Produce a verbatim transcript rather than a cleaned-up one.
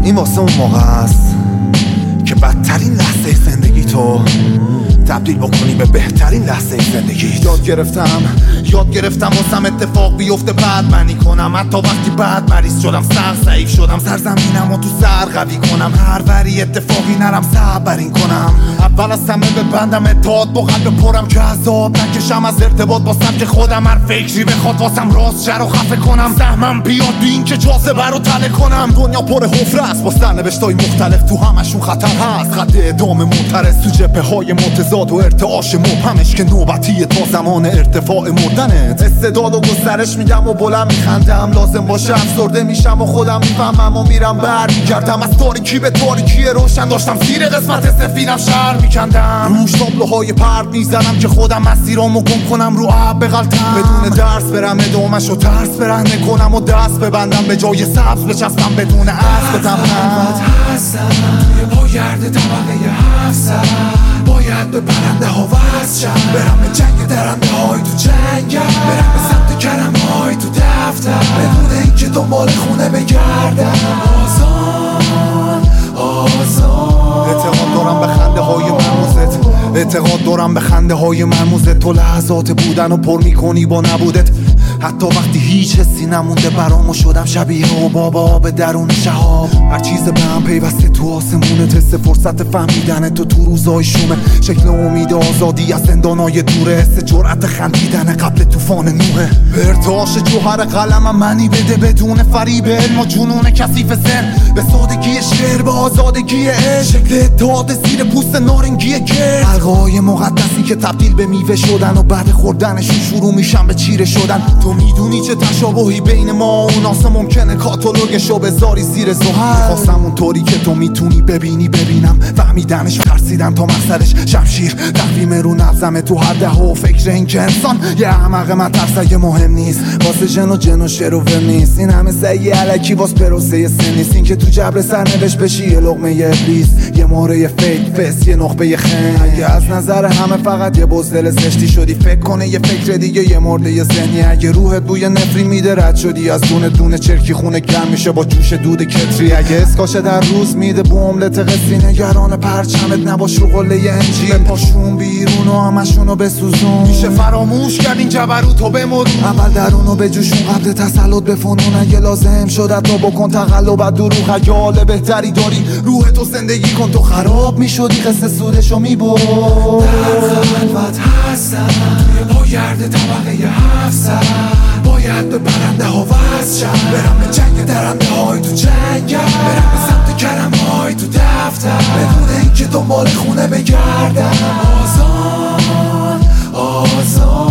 این واسه اون موقع است که بدترین لحظه زندگی تو تبدیل بکنی به بهترین لحظه زندگی. یاد گرفتم یاد گرفتم واسم اتفاق بیفته بعد منی کنم، حتی وقتی بعد مریض شدم سر ضعیف شدم، سرزمینم و تو سر قوی کنم، هر وری اتفاقی نرم صبرین کنم، اول از همه ببندم اتحاد با قلب پرم که عذاب نکشم از ارتباط با سمت خودم، هر فکری بخواد واسم راست شر و خفه کنم، سهمم بیاد بی این که جاذبه رو تله کنم. دنیا پر حفره است با سرنوشتای مختلف، تو همشون خطر هست، خط اعدام معترض تو جبهه های متضاد و ارتعاش مبهمش که نوبتیه تا زمان ارتفاع مردنت. استعداد و گسترش میدم و بلند میخندم، لازم باشه افسرده میشم و خودم میفهمم و میرم بر میگردم از تاریکی به تاریکی روشن، داشتم زیر قسمت سفیدم شهر میکندم، روش تابلوهای پرد میزنم که خودم مسیرامو گم کنم رو آب بغلطم، بدون درس برم ادامه‌شو ترس برهنه کنم و دست ببندم به جای سبز بچسبم بدون اسب بتمنم. هستم توی پاگرد طبقه هفت‌صد، باید به پرنده ها وصل شم، برم به جنگ درنده های تو جنگم، برم به سمت کرم های تو دفتر، بدون اینکه دنبال خونه بگردم. آزان آزان اعتقاد دارم به خنده های مرموزت، اعتقاد دارم به خنده های مرموزت، تو لحظات بودن و پر میکنی با نبودت، حتی وقتی هیچ حسی نمونده برامو شدم شبیه و بابا به درون شهاب، هر چیز به هم پیوسته تو آسمونه، تست فرصت فهمیدن تو تو روزای شومه، شکل امید آزادی از زندانای دوره، حس جرأت خندیدن قبل طوفان نوحه، به ارتعاش جوهر قلمم منی بده بدون فریب علم و جنون کثیف ذهن، به سادگی شعر به آزادگی عشق، شکل اتحاد زیر پوست نارنگی گرد، حلقه‌های مقدسی که تبدیل به میوه شدن و بعد خوردنشون شروع میشن به چیره شدن. تو میدونی چه تشابهی بین ما و اوناسه ممکنه کاتالوگشو بذاری زیر زحل، خواستم اونطوری که تو میتونی ببینی ببینم، فهمیدنش ترسیدم تا مقصدش شمشیر تقویم رو نبزمه تو هر ده و فکر این که انسان یه احمق من ترسه مهم نیست، واسه جن و جن و شر و ول نیست، این همه سعی علکی واس پروسه سن نیست، این که تو جبر سرنوشت بشی یه لقمه ابلیس، یه ماره فیک فس، یه نخبه خن، اگه از نظر همه فقط یه بزدل زشتی شدی، فکر کنه یه فکر دیگه یه مرده ذهنی، اگه روحت بوی نفری میده رد شدی از دونه دونه چرکی، خونه گرم میشه با جوش دود کتری، اگه اسکاشه در روز میده بوملت قصی، نگران پرچمت نباش رو قله انجیل، پاشون بیرون و همشونو بسوزون، میشه فراموش کرد این جبروتو بمرون، اول درونو بجوشون قبل تسلط بفنون، اگه لازم شد تو بکن تقلب از دروغ، اگه حال بهتری داری روح تو زندگی کن، تو خراب میشدی قصه سودشو میبرد. در خلوت هستم توی پاگرد طبقه هفت‌صد، باید به پرنده ها وصل شم، برم به جنگ درنده های تو جنگم، برم به سمت کرم های تو دفتر، بدون اینکه دنبال خونه بگردم. آزان آزان